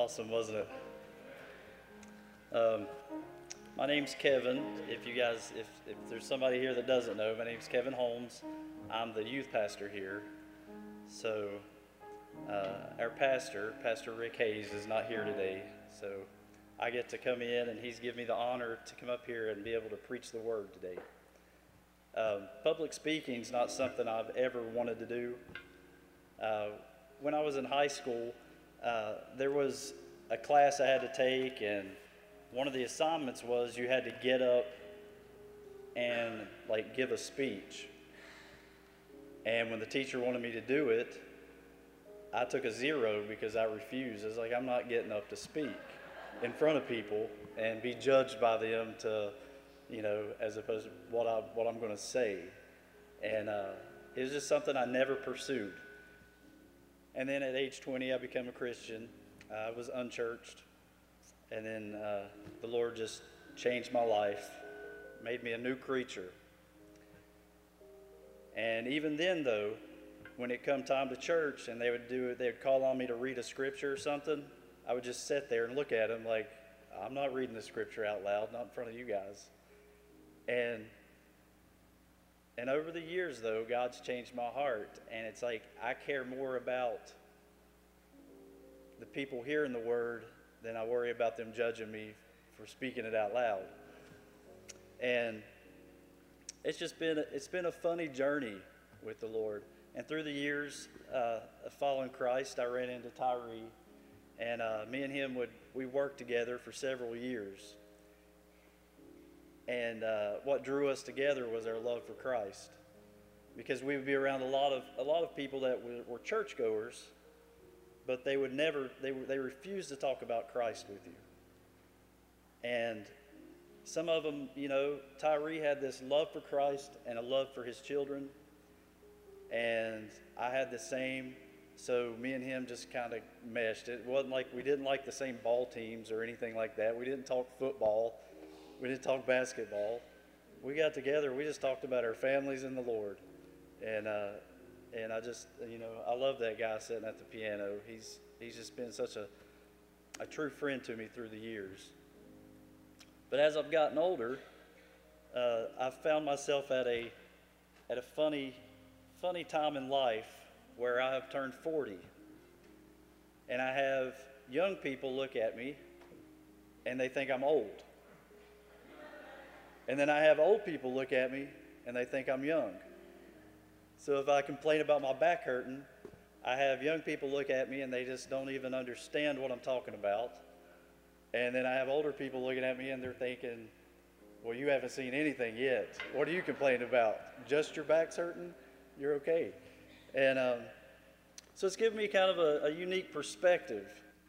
awesome, wasn't it? Um, my name's Kevin. If you guys, if there's somebody here that doesn't know, my name's Kevin Holmes. I'm the youth pastor here. So our pastor, Pastor Rick Hayes, is not here today. So I get to come in, and he's given me the honor to come up here and be able to preach the word today. Public speaking is not something I've ever wanted to do. When I was in high school, there was a class I had to take, and one of the assignments was you had to get up and give a speech. And when the teacher wanted me to do it, I took a 0 because I refused. I was like, I'm not getting up to speak in front of people and be judged by them to, as opposed to what I'm going to say. And it was just something I never pursued. And then at age 20, I became a Christian. I was unchurched. And then the Lord just changed my life, made me a new creature. And even then, though, when it come time to church and they'd call on me to read a scripture or something, I would just sit there and look at them like, I'm not reading the scripture out loud, not in front of you guys. And over the years, though, God's changed my heart. And it's like I care more about the people hearing the word than I worry about them judging me for speaking it out loud. And it's been a funny journey with the Lord. And through the years of following Christ, I ran into Tyree. And me and him we worked together for several years. And what drew us together was our love for Christ, because we would be around a lot of people that were churchgoers, but they refused to talk about Christ with you. And some of them, Tyree had this love for Christ and a love for his children, and I had the same. So me and him just kind of meshed. It wasn't like we didn't like the same ball teams or anything like that. We didn't talk football. We didn't talk basketball. We got together. We just talked about our families and the Lord. And I just, I love that guy sitting at the piano. He's just been such a true friend to me through the years. But as I've gotten older, I've found myself at a funny time in life where I have turned 40. And I have young people look at me and they think I'm old. And then I have old people look at me and they think I'm young. So if I complain about my back hurting, I have young people look at me and they just don't even understand what I'm talking about. And then I have older people looking at me and they're thinking, well, you haven't seen anything yet. What are you complaining about? Just your back's hurting? You're okay. And so it's given me kind of a unique perspective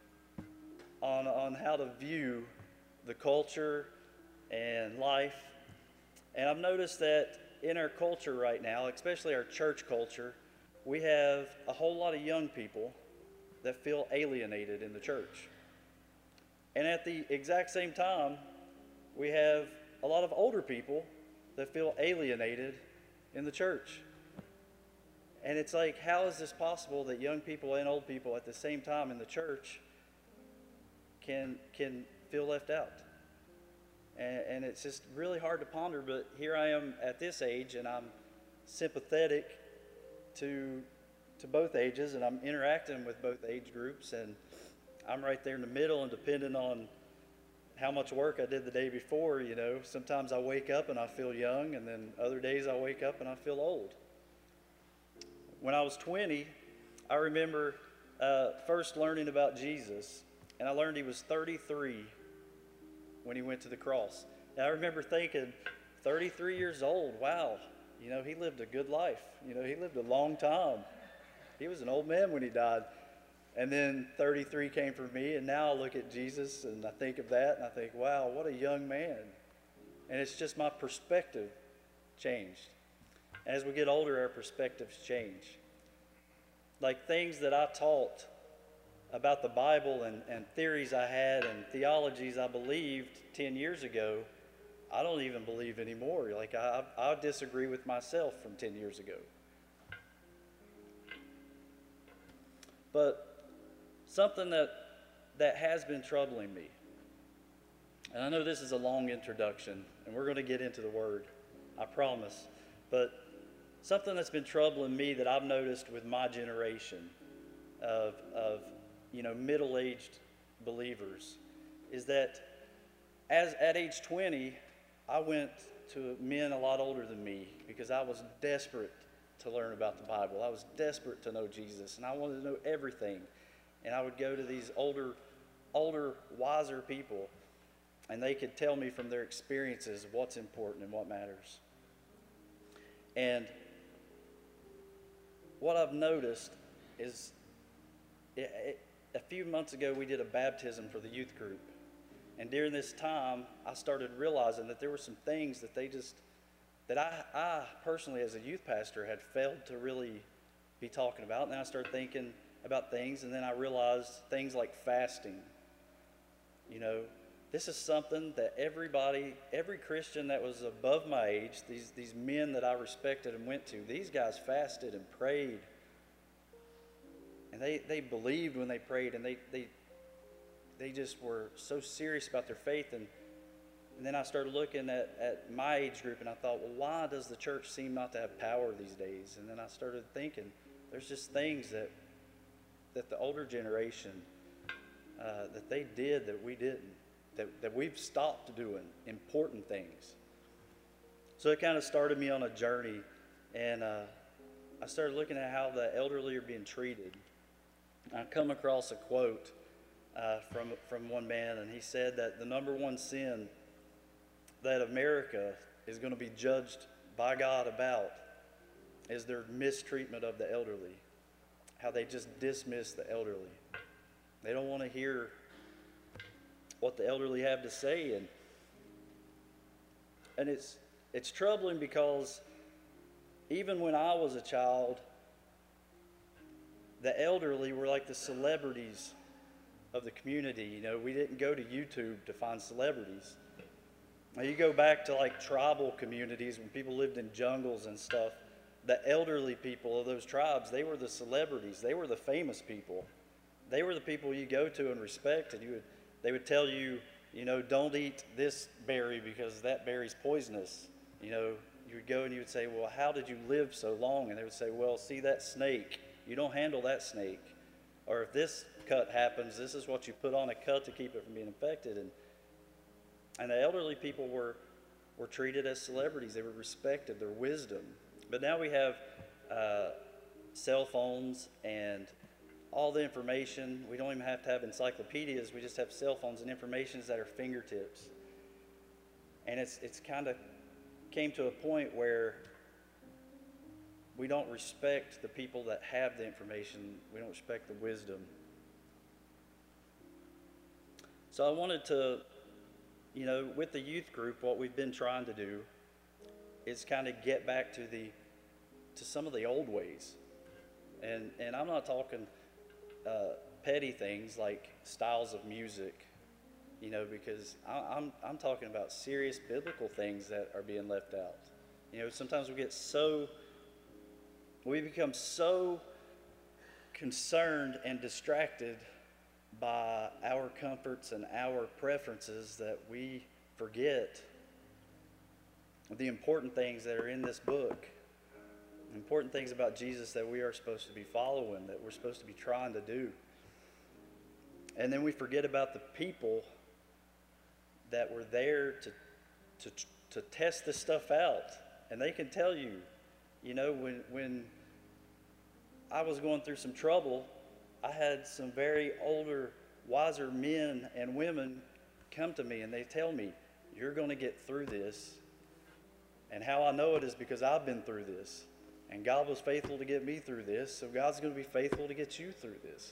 on how to view the culture and life. And I've noticed that in our culture right now, especially our church culture, we have a whole lot of young people that feel alienated in the church. And at the exact same time, we have a lot of older people that feel alienated in the church. And it's like, how is this possible that young people and old people at the same time in the church can feel left out? And it's just really hard to ponder, but here I am at this age, and I'm sympathetic to both ages, and I'm interacting with both age groups, and I'm right there in the middle, and depending on how much work I did the day before, sometimes I wake up and I feel young, and then other days I wake up and I feel old. When I was 20, I remember first learning about Jesus, and I learned he was 33 when he went to the cross. And I remember thinking, 33 years old, wow, he lived a good life. He lived a long time. He was an old man when he died. And then 33 came for me, and now I look at Jesus, and I think of that, and I think, wow, what a young man. And it's just my perspective changed. As we get older, our perspectives change. Like things that I taught about the Bible and theories I had and theologies I believed 10 years ago, I don't even believe anymore. Like I disagree with myself from 10 years ago. But something that that has been troubling me. And I know this is a long introduction, and we're going to get into the Word, I promise. But something that's been troubling me that I've noticed with my generation of middle-aged believers is that at age 20, I went to men a lot older than me because I was desperate to learn about the Bible. I was desperate to know Jesus, and I wanted to know everything. And I would go to these older, wiser people, and they could tell me from their experiences what's important and what matters. And what I've noticed is a few months ago we did a baptism for the youth group. And during this time, I started realizing that there were some things that I personally as a youth pastor had failed to really be talking about. And then I started thinking about things, and then I realized things like fasting. This is something that every Christian that was above my age, these men that I respected and went to, these guys fasted and prayed. And they believed when they prayed, and they just were so serious about their faith. And then I started looking at my age group, and I thought, well, why does the church seem not to have power these days? And then I started thinking, there's just things that the older generation, that they did that we didn't, that we've stopped doing, important things. So it kind of started me on a journey, and I started looking at how the elderly are being treated. I come across a quote from one man, and he said that the number one sin that America is going to be judged by God about is their mistreatment of the elderly, how they just dismiss the elderly. They don't want to hear what the elderly have to say, and it's troubling because even when I was a child, the elderly were like the celebrities of the community. We didn't go to YouTube to find celebrities. Now you go back to like tribal communities when people lived in jungles and stuff, the elderly people of those tribes, they were the celebrities. They were the famous people. They were the people you go to and respect, and they would tell you, don't eat this berry because that berry's poisonous. You would go and you would say, well, how did you live so long? And they would say, well, see that snake, you don't handle that snake. Or if this cut happens, this is what you put on a cut to keep it from being infected. And the elderly people were treated as celebrities. They were respected, their wisdom. But now we have cell phones and all the information. We don't even have to have encyclopedias. We just have cell phones, and information is at our fingertips. And it's kind of came to a point where we don't respect the people that have the information. We don't respect the wisdom. So I wanted to, with the youth group, what we've been trying to do is kind of get back to some of the old ways. And I'm not talking petty things like styles of music, because I'm talking about serious biblical things that are being left out. Sometimes we become so concerned and distracted by our comforts and our preferences that we forget the important things that are in this book, important things about Jesus that we are supposed to be following, that we're supposed to be trying to do. And then we forget about the people that were there to test this stuff out. And they can tell you, when I was going through some trouble, I had some very older, wiser men and women come to me, and they tell me, you're going to get through this. And how I know it is because I've been through this. And God was faithful to get me through this, so God's going to be faithful to get you through this.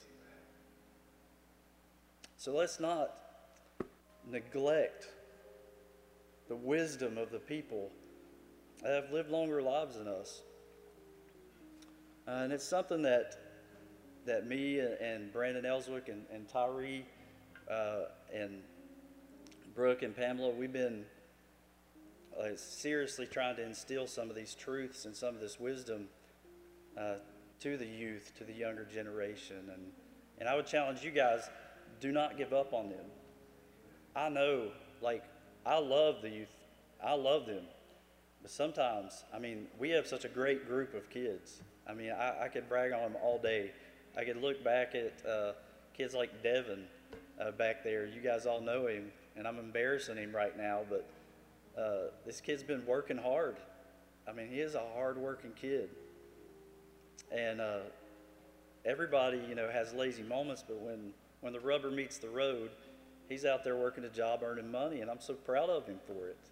So let's not neglect the wisdom of the people that have lived longer lives than us. And it's something that me and Brandon Ellswick and Tyree and Brooke and Pamela, we've been seriously trying to instill some of these truths and some of this wisdom to the youth, to the younger generation. And I would challenge you guys, do not give up on them. I know, like, I love the youth. I love them. But sometimes, I mean, we have such a great group of kids. I mean, I could brag on them all day. I could look back at kids like Devin back there. You guys all know him, and I'm embarrassing him right now, but this kid's been working hard. I mean, he is a hard-working kid. And everybody, you know, has lazy moments, but when the rubber meets the road, he's out there working a job, earning money, and I'm so proud of him for it.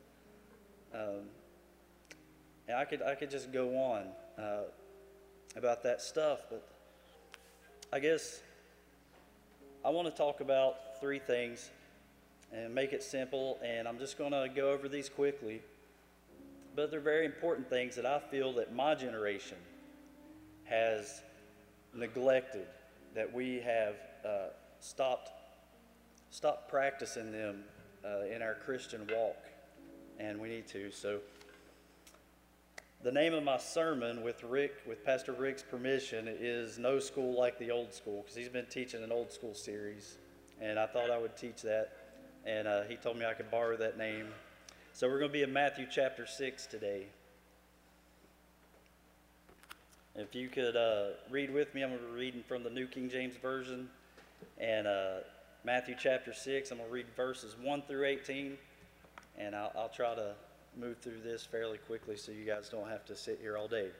And I could just go on about that stuff, but I guess I want to talk about 3 things and make it simple, and I'm just going to go over these quickly. But they're very important things that I feel that my generation has neglected, that we have stopped practicing them in our Christian walk, and we need to. So the name of my sermon, with Pastor Rick's permission, is No School Like the Old School, because he's been teaching an old school series, and I thought I would teach that, and he told me I could borrow that name. So we're going to be in Matthew chapter 6 today. If you could read with me, I'm going to be reading from the New King James Version, and Matthew chapter 6, I'm going to read verses 1 through 18, and I'll try to move through this fairly quickly so you guys don't have to sit here all day.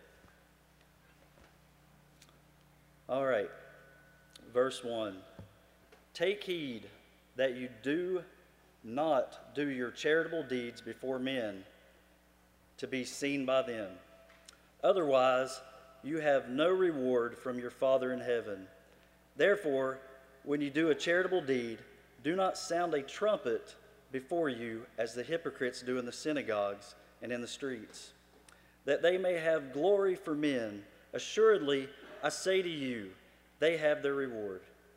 All right, verse 1. Take heed that you do not do your charitable deeds before men to be seen by them. Otherwise, you have no reward from your Father in heaven. Therefore, when you do a charitable deed, do not sound a trumpet before you, as the hypocrites do in the synagogues and in the streets, that they may have glory for men. Assuredly, I say to you, they have their reward.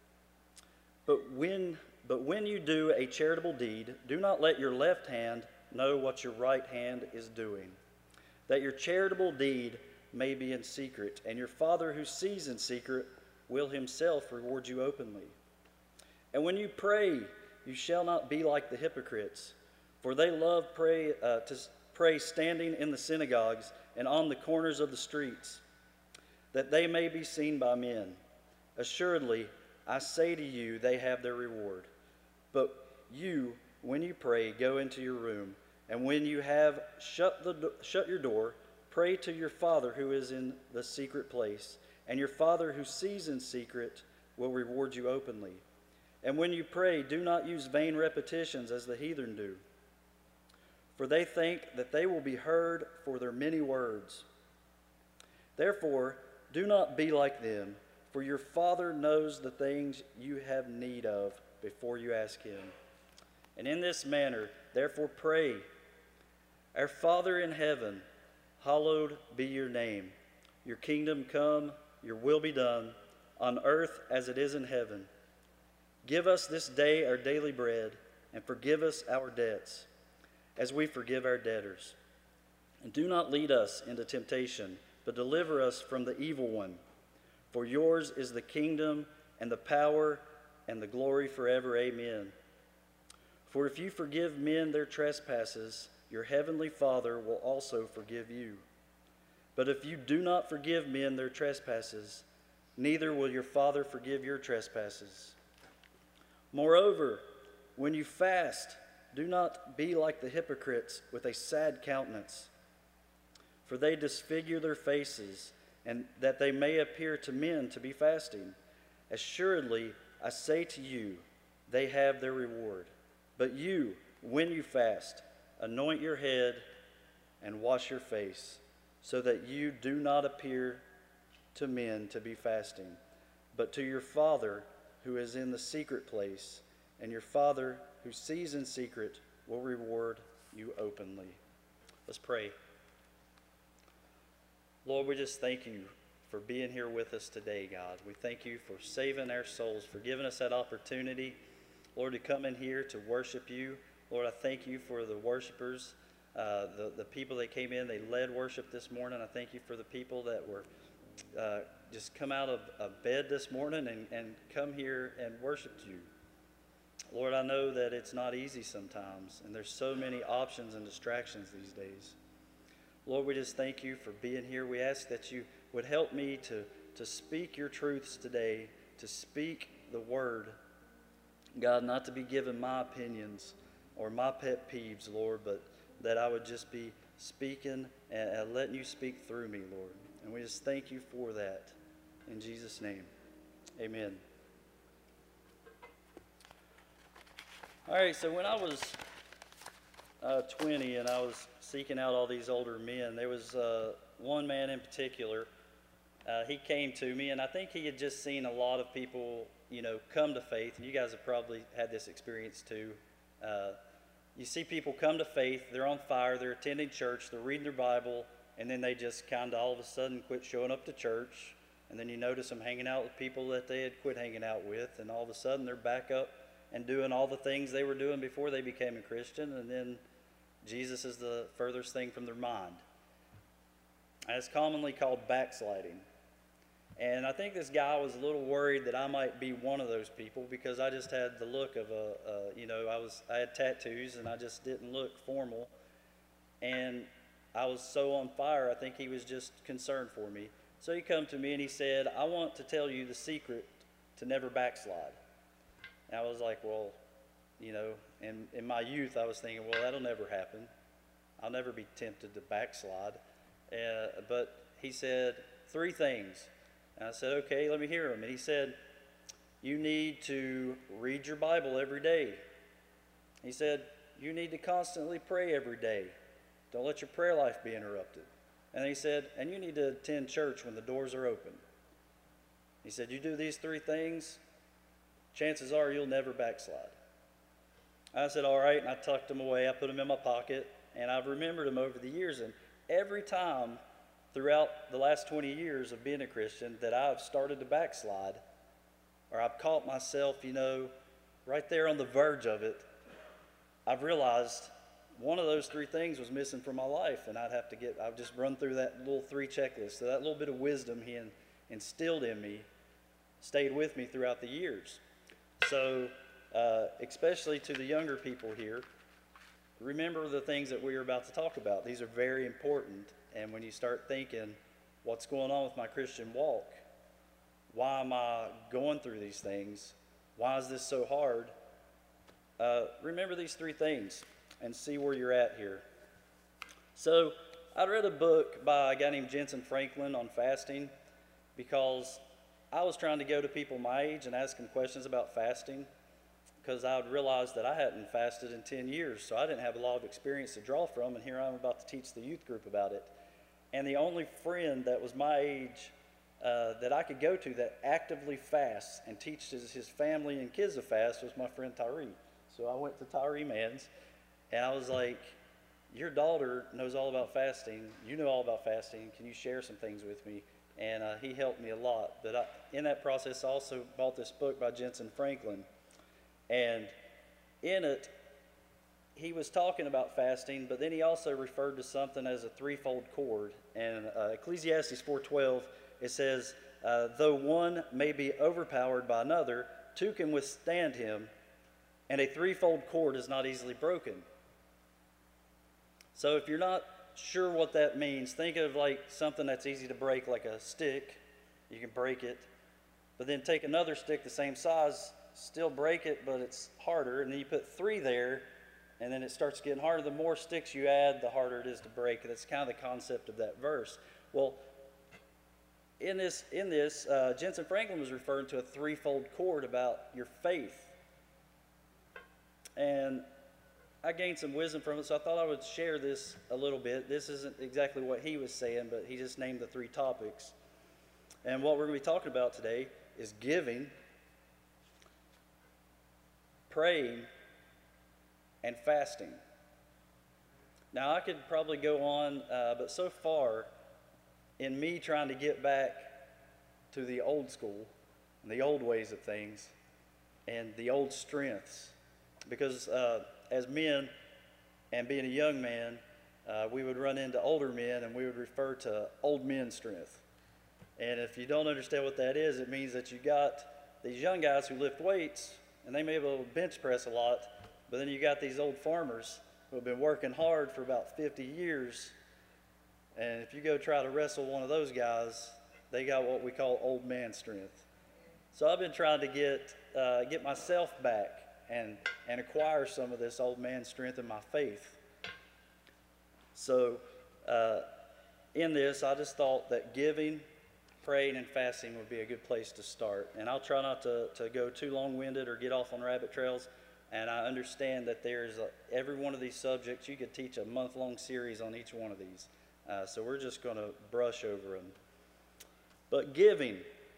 But when you do a charitable deed, do not let your left hand know what your right hand is doing, that your charitable deed may be in secret, and your Father who sees in secret will himself reward you openly. And when you pray, you shall not be like the hypocrites, for they love to pray standing in the synagogues and on the corners of the streets, that they may be seen by men. Assuredly, I say to you, they have their reward. But you, when you pray, go into your room, and when you have shut your door, pray to your Father who is in the secret place, and your Father who sees in secret will reward you openly. And when you pray, do not use vain repetitions as the heathen do, for they think that they will be heard for their many words. Therefore, do not be like them, for your Father knows the things you have need of before you ask him. And in this manner, therefore pray, Our Father in heaven, hallowed be your name. Your kingdom come, your will be done, on earth as it is in heaven. Give us this day our daily bread, and forgive us our debts, as we forgive our debtors. And do not lead us into temptation, but deliver us from the evil one. For yours is the kingdom, and the power, and the glory forever. Amen. For if you forgive men their trespasses, your heavenly Father will also forgive you. But if you do not forgive men their trespasses, neither will your Father forgive your trespasses. Moreover, when you fast, do not be like the hypocrites with a sad countenance, for they disfigure their faces, and that they may appear to men to be fasting. Assuredly, I say to you, they have their reward. But you, when you fast, anoint your head and wash your face, so that you do not appear to men to be fasting, but to your Father who is in the secret place, and your Father who sees in secret will reward you openly. Let's pray. Lord, we just thank you for being here with us today, God. We thank you for saving our souls, for giving us that opportunity, Lord, to come in here to worship you. Lord, I thank you for the worshipers, the people that came in, they led worship this morning. I thank you for the people that were just come out of bed this morning and come here and worshiped you. Lord, I know that it's not easy sometimes, and there's so many options and distractions these days. Lord, we just thank you for being here. We ask that you would help me to speak your truths today, to speak the word. God, not to be given my opinions or my pet peeves, Lord, but that I would just be speaking and letting you speak through me, Lord. And we just thank you for that. In Jesus' name, amen. All right, so when I was 20 and I was seeking out all these older men, there was one man in particular. He came to me, and I think he had just seen a lot of people, come to faith. And you guys have probably had this experience too. You see people come to faith, they're on fire, they're attending church, they're reading their Bible, and then they just kind of all of a sudden quit showing up to church. And then you notice them hanging out with people that they had quit hanging out with, and all of a sudden they're back up and doing all the things they were doing before they became a Christian, and then Jesus is the furthest thing from their mind. And it's commonly called backsliding. And I think this guy was a little worried that I might be one of those people because I just had the look of I had tattoos and I just didn't look formal. And I was so on fire, I think he was just concerned for me. So he come to me and he said, I want to tell you the secret to never backslide. And I was like, well, in my youth I was thinking, well, that'll never happen. I'll never be tempted to backslide. But he said 3 things. And I said, okay, let me hear them. And he said, you need to read your Bible every day. He said, you need to constantly pray every day. Don't let your prayer life be interrupted. And he said, and you need to attend church when the doors are open. He said, you do these 3 things, chances are you'll never backslide. I said, all right, and I tucked them away. I put them in my pocket, and I've remembered them over the years. And every time throughout the last 20 years of being a Christian that I've started to backslide, or I've caught myself, right there on the verge of it, I've realized one of those 3 things was missing from my life, and I've just run through that little 3 checklist. So that little bit of wisdom he instilled in me stayed with me throughout the years. So, especially to the younger people here, remember the things that we are about to talk about. These are very important. And when you start thinking, what's going on with my Christian walk? Why am I going through these things? Why is this so hard? Remember these 3 things and see where you're at here. So I read a book by a guy named Jensen Franklin on fasting because I was trying to go to people my age and ask them questions about fasting because I had realized that I hadn't fasted in 10 years, so I didn't have a lot of experience to draw from, and here I'm about to teach the youth group about it. And the only friend that was my age that I could go to that actively fasts and teaches his family and kids to fast was my friend Tyree. So I went to Tyree Mans, and I was like, your daughter knows all about fasting. You know all about fasting. Can you share some things with me? And he helped me a lot. But in that process, I also bought this book by Jensen Franklin. And in it, he was talking about fasting, but then he also referred to something as a 3-fold cord. And Ecclesiastes 4:12, it says, though one may be overpowered by another, 2 can withstand him, and a 3-fold cord is not easily broken. So if you're not sure what that means, think of like something that's easy to break, like a stick. You can break it, but then take another stick the same size, still break it, but it's harder, and then you put 3 there, and then it starts getting harder. The more sticks you add, the harder it is to break. That's kind of the concept of that verse. Well, in this, Jensen Franklin was referring to a 3-fold cord about your faith. And I gained some wisdom from it, so I thought I would share this a little bit. This isn't exactly what he was saying, but he just named the 3 topics. And what we're going to be talking about today is giving, praying, and fasting. Now, I could probably go on, but so far, in me trying to get back to the old school and the old ways of things and the old strengths, because as men and being a young man, we would run into older men and we would refer to old men strength. And if you don't understand what that is, it means that you got these young guys who lift weights and they may be able to bench press a lot, but then you got these old farmers who have been working hard for about 50 years, and if you go try to wrestle one of those guys, they got what we call old man strength. So I've been trying to get myself back and acquire some of this old man strength in my faith. So in this, I just thought that giving, praying, and fasting would be a good place to start. And I'll try not to go too long-winded or get off on rabbit trails. And I understand that there's every one of these subjects, you could teach a month-long series on each one of these. So we're just going to brush over them. But giving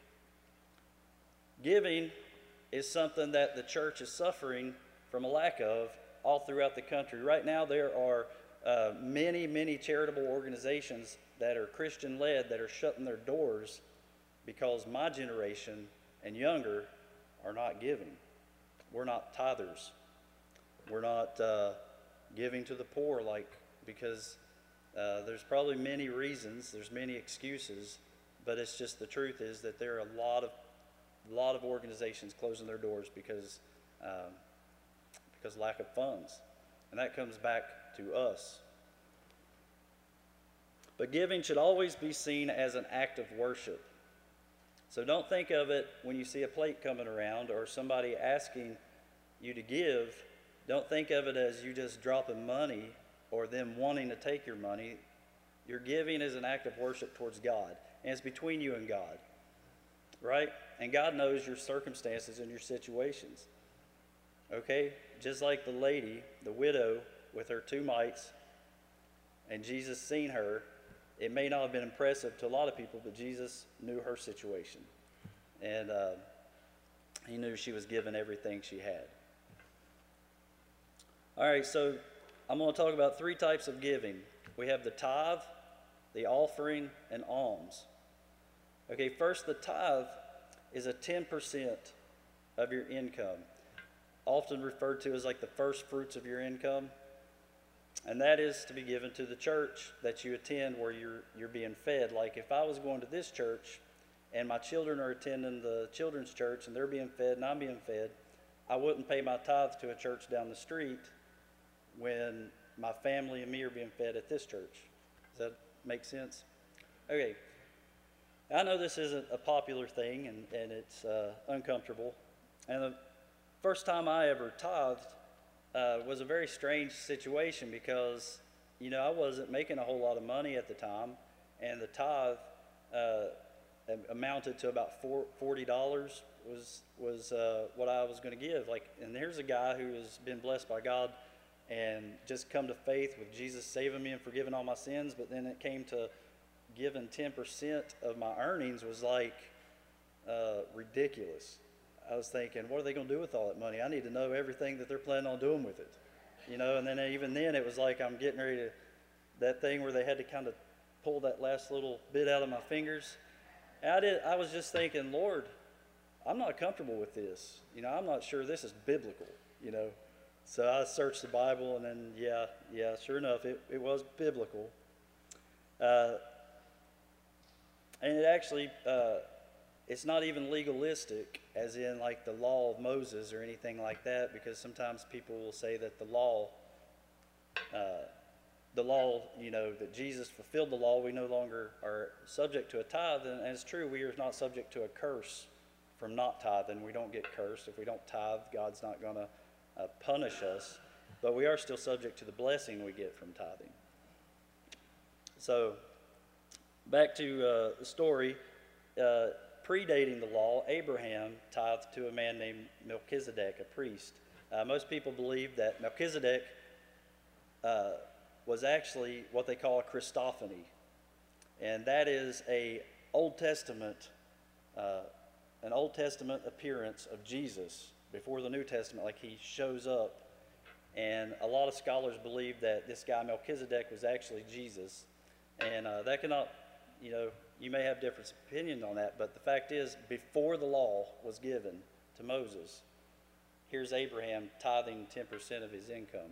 is something that the church is suffering from a lack of all throughout the country. Right now there are many charitable organizations that are Christian-led that are shutting their doors because my generation and younger are not giving. We're not tithers. We're not giving to the poor because there's probably many reasons, there's many excuses, but it's just the truth is that there are a lot of organizations closing their doors because lack of funds. And that comes back to us. But giving should always be seen as an act of worship. So don't think of it when you see a plate coming around or somebody asking you to give. Don't think of it as you just dropping money or them wanting to take your money. Your giving is an act of worship towards God, and it's between you and God, right? And God knows your circumstances and your situations, okay? Just like the lady, the widow, with her 2 mites, and Jesus seen her. It may not have been impressive to a lot of people, but Jesus knew her situation, and he knew she was given everything she had. All right, so I'm going to talk about 3 types of giving. We have the tithe, the offering, and alms. Okay, first, the tithe is a 10% of your income, often referred to as like the first fruits of your income. And that is to be given to the church that you attend where you're being fed. Like if I was going to this church and my children are attending the children's church and they're being fed and I'm being fed, I wouldn't pay my tithe to a church down the street when my family and me are being fed at this church. Does that make sense? Okay. I know this isn't a popular thing and it's uncomfortable. And the first time I ever tithed was a very strange situation because, I wasn't making a whole lot of money at the time, and the tithe amounted to about $40 was what I was going to give. And here's a guy who has been blessed by God and just come to faith with Jesus saving me and forgiving all my sins, but then it came to giving 10% of my earnings was ridiculous. I was thinking, what are they going to do with all that money? I need to know everything that they're planning on doing with it. And then even then it was like I'm getting ready to, that thing where they had to kind of pull that last little bit out of my fingers. And I was just thinking, Lord, I'm not comfortable with this. I'm not sure this is biblical, So I searched the Bible and then, yeah, sure enough, it was biblical. And it actually, it's not even legalistic, as in like the law of Moses or anything like that, because sometimes people will say that the law, that Jesus fulfilled the law, we no longer are subject to a tithe, and it's true, we are not subject to a curse from not tithing. We don't get cursed. If we don't tithe, God's not going to punish us, but we are still subject to the blessing we get from tithing. So, back to the story. Predating the law, Abraham tithed to a man named Melchizedek, a priest. Most people believe that Melchizedek was actually what they call a Christophany, and that is an Old Testament appearance of Jesus before the New Testament, like he shows up. And a lot of scholars believe that this guy Melchizedek was actually Jesus, and that cannot, you may have different opinions on that, but the fact is, before the law was given to Moses, here's Abraham tithing 10% of his income.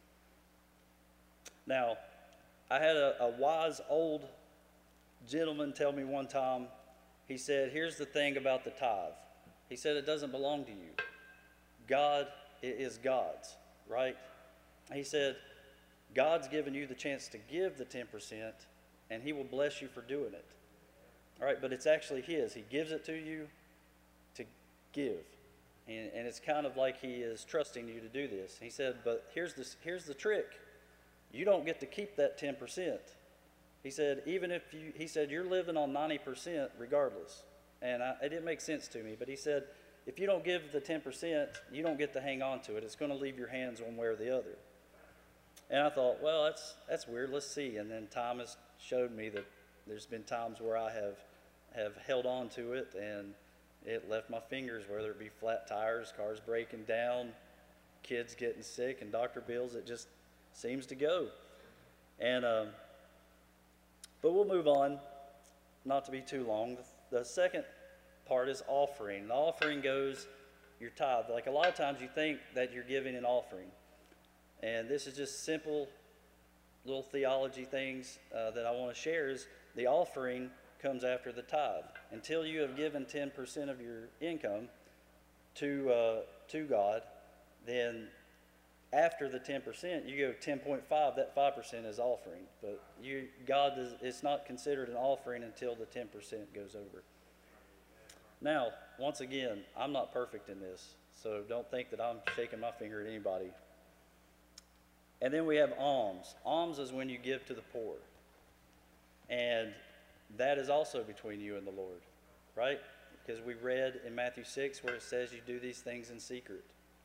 Now, I had a wise old gentleman tell me one time, he said, here's the thing about the tithe. He said, it doesn't belong to you. God is God's, right? He said, God's given you the chance to give the 10%, and he will bless you for doing it. All right, but it's actually his. He gives it to you to give. And it's kind of like he is trusting you to do this. He said, but here's the trick. You don't get to keep that 10%. He said, you're living on 90% regardless. And it didn't make sense to me, but he said, if you don't give the 10%, you don't get to hang on to it. It's going to leave your hands one way or the other. And I thought, well, that's weird. Let's see. And then time has showed me that there's been times where I have held on to it, and it left my fingers, whether it be flat tires, cars breaking down, kids getting sick, and doctor bills. It just seems to go. And but we'll move on, not to be too long. The second part is offering. The offering goes your tithe. Like a lot of times you think that you're giving an offering. And this is just simple little theology things that I want to share is the offering comes after the tithe. Until you have given 10% of your income to God, then after the 10%, you go 10.5. That 5% is offering. But it's not considered an offering until the 10% goes over. Now, once again, I'm not perfect in this, so don't think that I'm shaking my finger at anybody. And then we have alms. Alms is when you give to the poor. And that is also between you and the Lord, right? Because we read in Matthew 6 where it says you do these things in secret.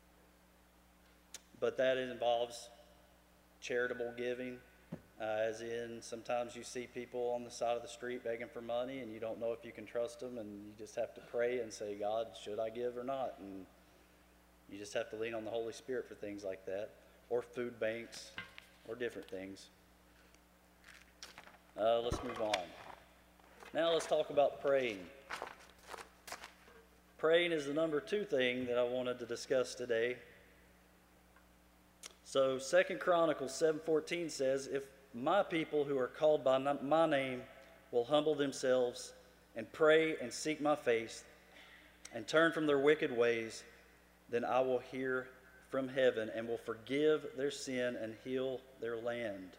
But that involves charitable giving, as in sometimes you see people on the side of the street begging for money and you don't know if you can trust them, and you just have to pray and say, God, should I give or not? And you just have to lean on the Holy Spirit for things like that, or food banks, or different things. Let's move on. Now let's talk about praying. Praying is the number 2 thing that I wanted to discuss today. So 2 Chronicles 7:14 says, if my people who are called by my name will humble themselves and pray and seek my face and turn from their wicked ways, then I will hear from heaven and will forgive their sin and heal their land.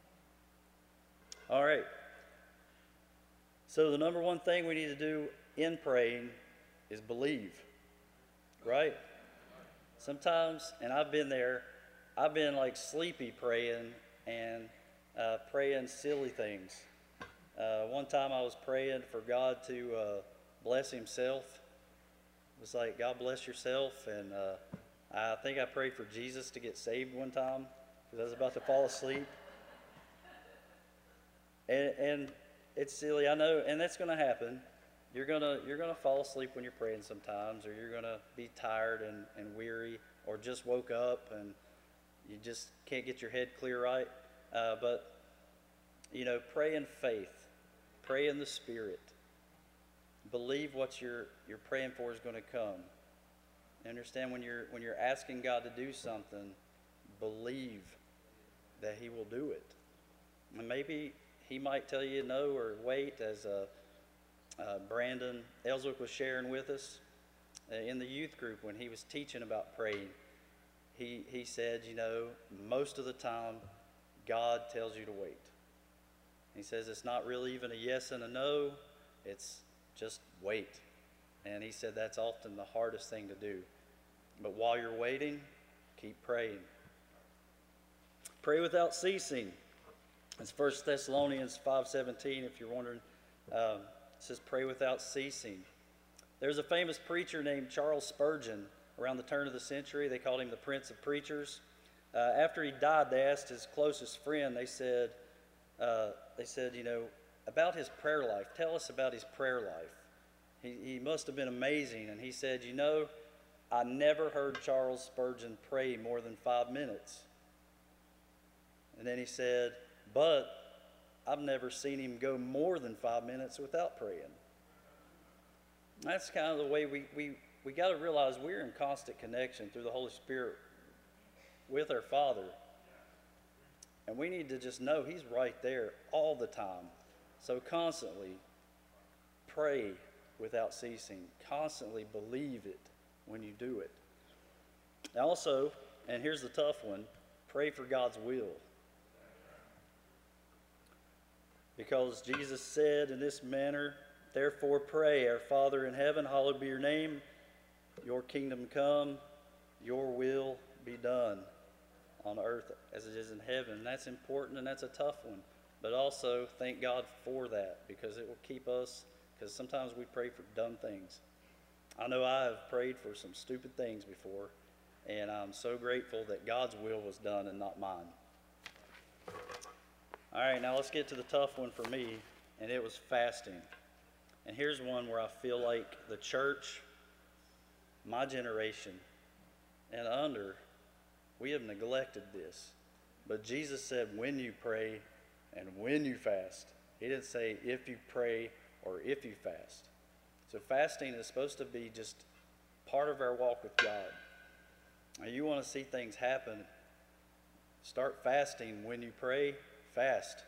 All right. So the number 1 thing we need to do in praying is believe, right? Sometimes, and I've been there, I've been like sleepy praying and praying silly things. One time I was praying for God to bless himself. It was like, God bless yourself. And I think I prayed for Jesus to get saved one time because I was about to fall asleep. And it's silly, I know, and that's going to happen. You're gonna fall asleep when you're praying sometimes, or you're gonna be tired and weary, or just woke up and you just can't get your head clear right. But pray in faith, pray in the Spirit. Believe what you're praying for is going to come. Understand when you're asking God to do something, believe that He will do it. And maybe He might tell you no or wait, as Brandon Ellswick was sharing with us in the youth group when he was teaching about praying. He said, most of the time God tells you to wait. He says it's not really even a yes and a no, it's just wait. And he said that's often the hardest thing to do. But while you're waiting, keep praying. Pray without ceasing. It's 1 Thessalonians 5:17, if you're wondering. It says pray without ceasing. There's a famous preacher named Charles Spurgeon around the turn of the century. They called him the Prince of Preachers. After he died, they asked his closest friend, they said, about his prayer life. Tell us about his prayer life. He must have been amazing. And he said, I never heard Charles Spurgeon pray more than 5 minutes. And then he said, but I've never seen him go more than 5 minutes without praying. That's kind of the way we got to realize we're in constant connection through the Holy Spirit with our Father. And we need to just know He's right there all the time. So constantly pray without ceasing. Constantly believe it when you do it. Also, and here's the tough one, pray for God's will. Because Jesus said in this manner, therefore pray, our Father in heaven, hallowed be your name, your kingdom come, your will be done on earth as it is in heaven. And that's important, and that's a tough one. But also, thank God for that, because it will keep us, because sometimes we pray for dumb things. I know I have prayed for some stupid things before, and I'm so grateful that God's will was done and not mine. All right, now let's get to the tough one for me, and it was fasting. And here's one where I feel like the church, my generation, and under, we have neglected this. But Jesus said when you pray and when you fast. He didn't say if you pray or if you fast. So fasting is supposed to be just part of our walk with God. Now you want to see things happen, start fasting. When you pray, fast.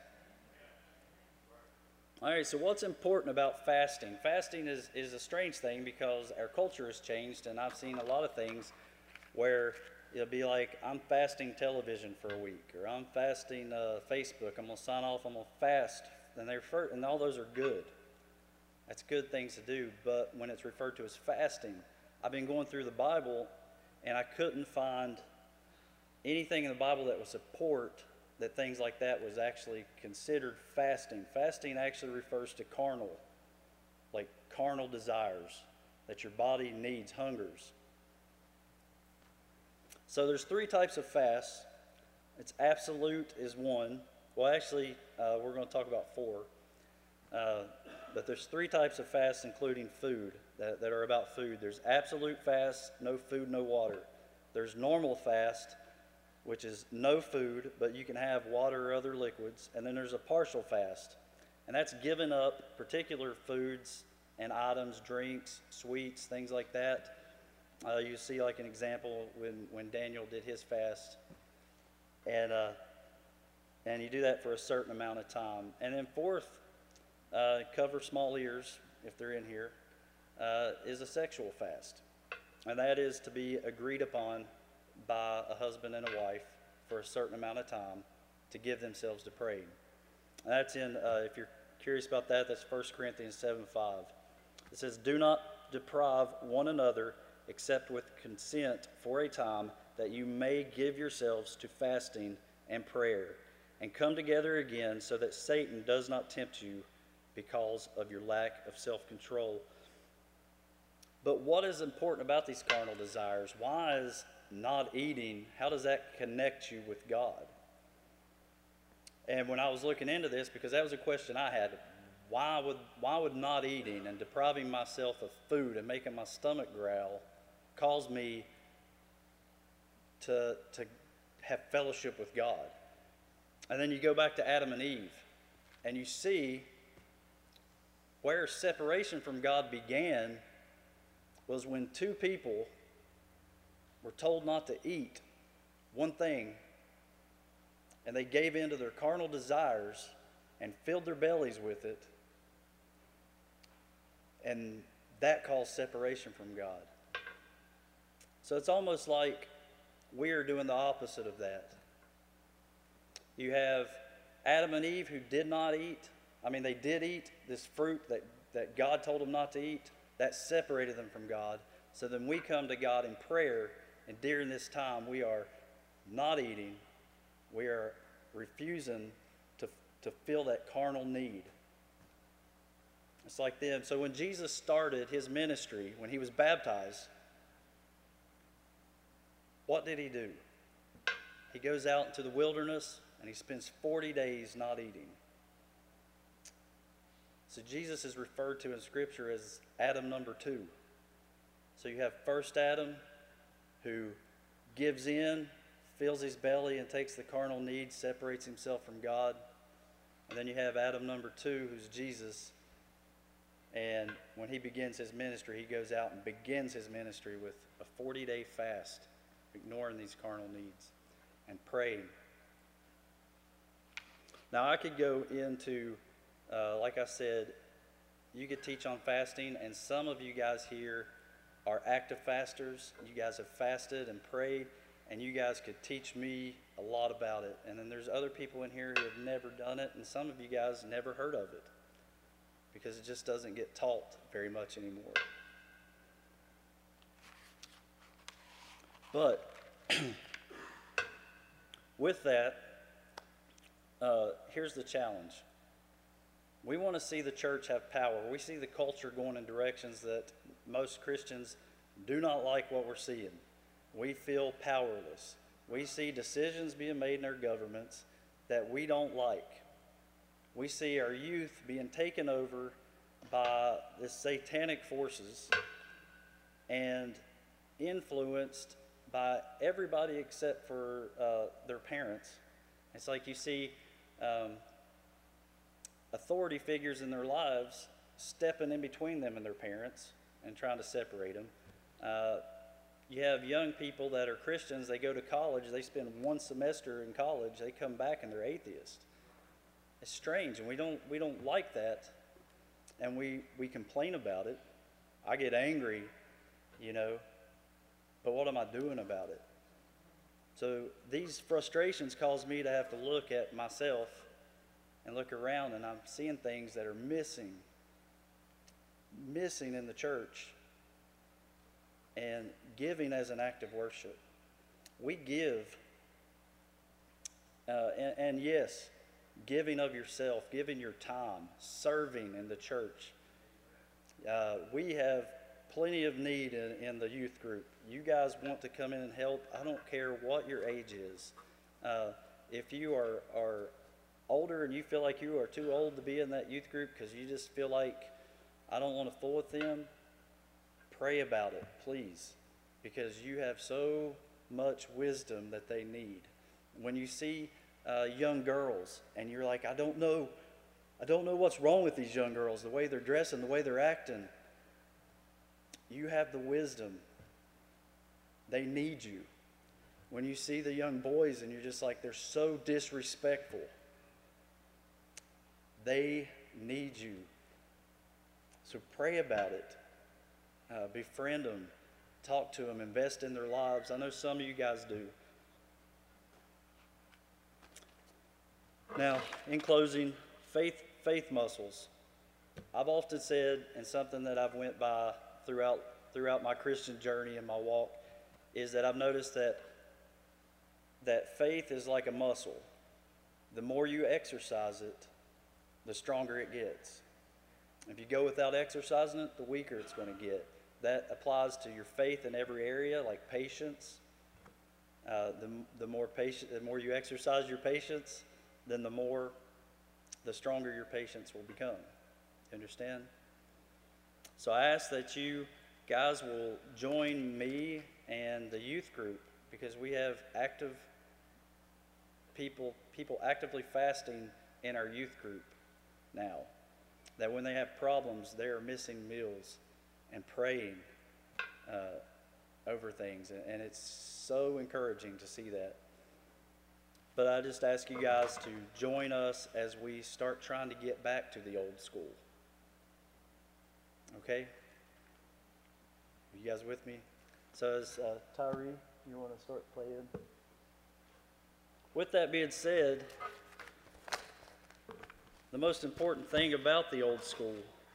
All right, so what's important about fasting? Fasting is a strange thing because our culture has changed, and I've seen a lot of things where it'll be like, I'm fasting television for a week, or I'm fasting Facebook, I'm going to sign off, I'm going to fast. And all those are good. That's good things to do, but when it's referred to as fasting, I've been going through the Bible, and I couldn't find anything in the Bible that would support that things like that was actually considered fasting. Fasting actually refers to carnal, like carnal desires that your body needs, hungers. So there's 3 types of fasts. It's absolute is one. Well, actually, we're going to talk about 4. But there's 3 types of fasts, including food, that are about food. There's absolute fast, no food, no water. There's normal fast, which is no food, but you can have water or other liquids. And then there's a partial fast, and that's giving up particular foods and items, drinks, sweets, things like that. You see like an example when Daniel did his fast. And you do that for a certain amount of time. And then 4th, cover small ears, if they're in here, is a sexual fast. And that is to be agreed upon by a husband and a wife for a certain amount of time to give themselves to praying. And that's in, if you're curious about that, that's 1 Corinthians 7:5. It says, do not deprive one another except with consent for a time, that you may give yourselves to fasting and prayer, and come together again so that Satan does not tempt you because of your lack of self-control. But what is important about these carnal desires? Why is not eating, how does that connect you with God? And when I was looking into this, because that was a question I had, why would not eating and depriving myself of food and making my stomach growl cause me to have fellowship with God? And then you go back to Adam and Eve, and you see where separation from God began was when 2 people were told not to eat one thing, and they gave in to their carnal desires and filled their bellies with it, and that caused separation from God. So it's almost like we're doing the opposite of that. You have Adam and Eve who did not eat. I mean, they did eat this fruit that God told them not to eat. That separated them from God. So then we come to God in prayer, and during this time we are not eating. We are refusing to feel that carnal need. It's like them. So when Jesus started his ministry, when he was baptized, what did he do? He goes out into the wilderness and he spends 40 days not eating. So Jesus is referred to in Scripture as Adam number 2. So you have first Adam who gives in, fills his belly and takes the carnal needs, separates himself from God. And then you have Adam number 2, who's Jesus. And when he begins his ministry, he goes out and begins his ministry with a 40-day fast, ignoring these carnal needs and praying. Now I could go into, like I said, you could teach on fasting, and some of you guys here are active fasters. You guys have fasted and prayed, and you guys could teach me a lot about it. And then there's other people in here who have never done it, and some of you guys never heard of it because it just doesn't get taught very much anymore. But with that, here's the challenge. We want to see the church have power. We see the culture going in directions that most Christians do not like what we're seeing. We feel powerless. We see decisions being made in our governments that we don't like. We see our youth being taken over by the satanic forces and influenced by everybody except for their parents. It's like you see authority figures in their lives stepping in between them and their parents and trying to separate them. You have young people that are Christians, they go to college, they spend one semester in college, they come back and they're atheists. It's strange, and we don't like that, and we complain about it. I get angry, but what am I doing about it? So these frustrations cause me to have to look at myself and look around, and I'm seeing things that are missing in the church. And giving as an act of worship. We give, and yes, giving of yourself, giving your time, serving in the church. We have plenty of need in the youth group. You guys want to come in and help. I don't care what your age is. If you are older and you feel like you are too old to be in that youth group because you just feel like, I don't want to fool with them, pray about it, please, because you have so much wisdom that they need. When you see young girls and you're like, I don't know what's wrong with these young girls, the way they're dressing, the way they're acting. You have the wisdom. They need you. When you see the young boys and you're just like, they're so disrespectful, they need you. So pray about it. Befriend them, talk to them, invest in their lives. I know some of you guys do. Now, in closing, faith muscles. I've often said, and something that I've went by throughout my Christian journey and my walk, is that I've noticed that faith is like a muscle. The more you exercise it, the stronger it gets. If you go without exercising it, the weaker it's going to get. That applies to your faith in every area, like patience. The more you exercise your patience, then the stronger your patience will become. You understand? So I ask that you guys will join me and the youth group, because we have active people actively fasting in our youth group now. That when they have problems, they are missing meals and praying over things. And it's so encouraging to see that. But I just ask you guys to join us as we start trying to get back to the old school. Okay? You guys with me? So as Tyree, you want to start playing? With that being said, the most important thing about the old school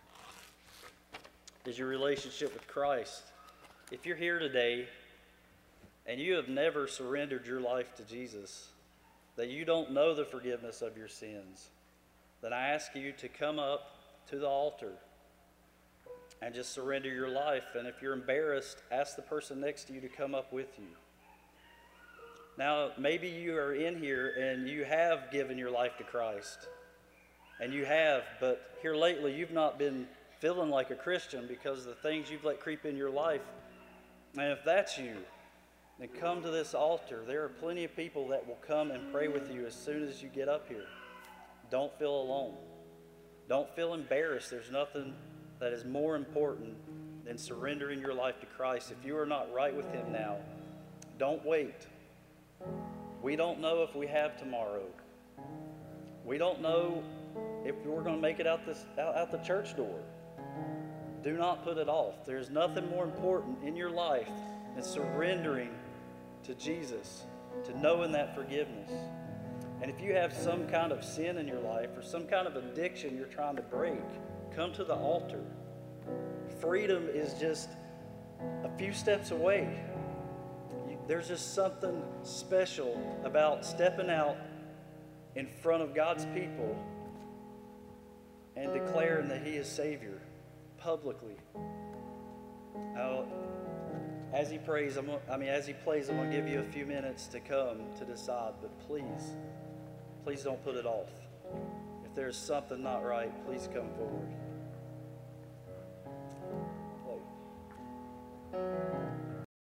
is your relationship with Christ. If you're here today and you have never surrendered your life to Jesus, that you don't know the forgiveness of your sins, then I ask you to come up to the altar and just surrender your life. And if you're embarrassed, ask the person next to you to come up with you. Now, maybe you are in here and you have given your life to Christ. And you have, but here lately you've not been feeling like a Christian because of the things you've let creep in your life. And if that's you, then come to this altar. There are plenty of people that will come and pray with you as soon as you get up here. Don't feel alone. Don't feel embarrassed. There's nothing that is more important than surrendering your life to Christ. If you are not right with Him now, don't wait. We don't know if we have tomorrow. We don't know if we're going to make it out the church door. Do not put it off. There's nothing more important in your life than surrendering to Jesus, to knowing that forgiveness. And if you have some kind of sin in your life or some kind of addiction you're trying to break, come to the altar. Freedom is just a few steps away. There's just something special about stepping out in front of God's people and declaring that He is Savior publicly. Now, as he plays, I'm going to give you a few minutes to come to decide, but please don't put it off. If there's something not right, please come forward. Play.